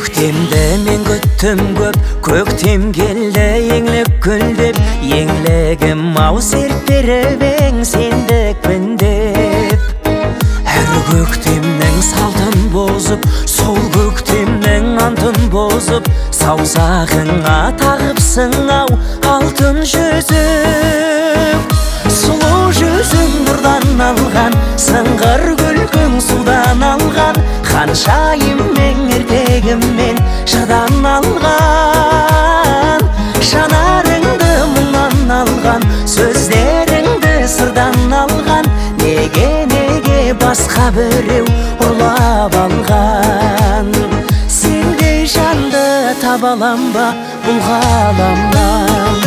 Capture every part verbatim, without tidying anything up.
Көктемді мен күттім көп, көктем келді еңлік гүлдеп, еңлігім ау серт беріп ең сендікпін деп. Әр көктемнің салтын бозып, сол көктемнің антын бозып, саусағыңа тағыпсың ау алтын жүзік. Сұлу жүзің нұрдан алған, сыңғыр күлкің судан алған, ханшайым ертегіммен жырдан алған. Жанарыңды мұңнан алған, сөздеріңді сырдан алған, неге неге басқа біреу ұрлап алған. Сендей жанды таба алам ба бұл ғаламнан?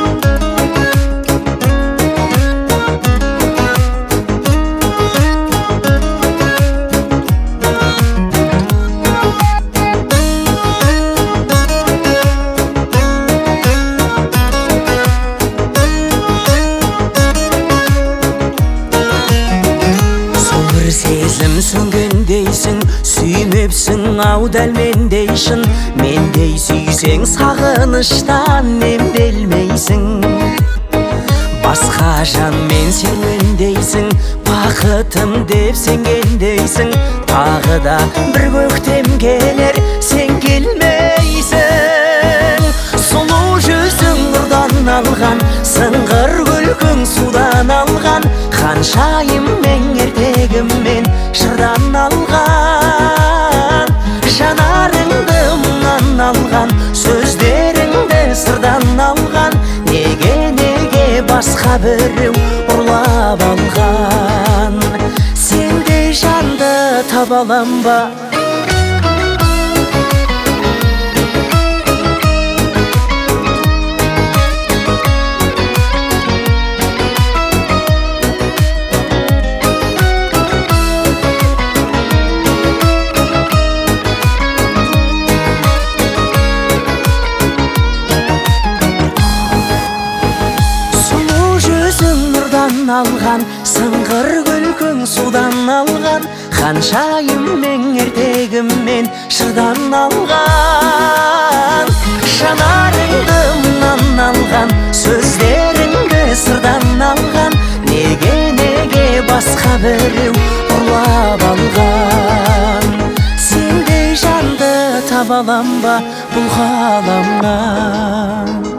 Сезім сөнгендейсің, сүймепсің ау дәл мендей шын. Мендей сүйсең сағыныштан емделмейсің. Басқа жанмен серуендейсің, бақытым деп сенгендейсің. Тағы да бір көктем келер, сен келмейсің. Сұлу жүзің нұрдан алған, сыңғыр күлкің судан алған, ханшайым ертегіммен жырдан алған. Жанарыңды мұңнан алған, сөздеріңді сырдан алған, неге неге басқа біреу ұрлап алған. Сендей жанды таба алам ба? Алған, сыңғыр күлкің судан алған, ханшайым ертегіммен жырдан алған. Жанарыңды мұңнан алған, сөздеріңді сырдан алған, неге неге басқа біреу ұрлап алған. Сендей жанды таба алам ба бұл ғаламнан?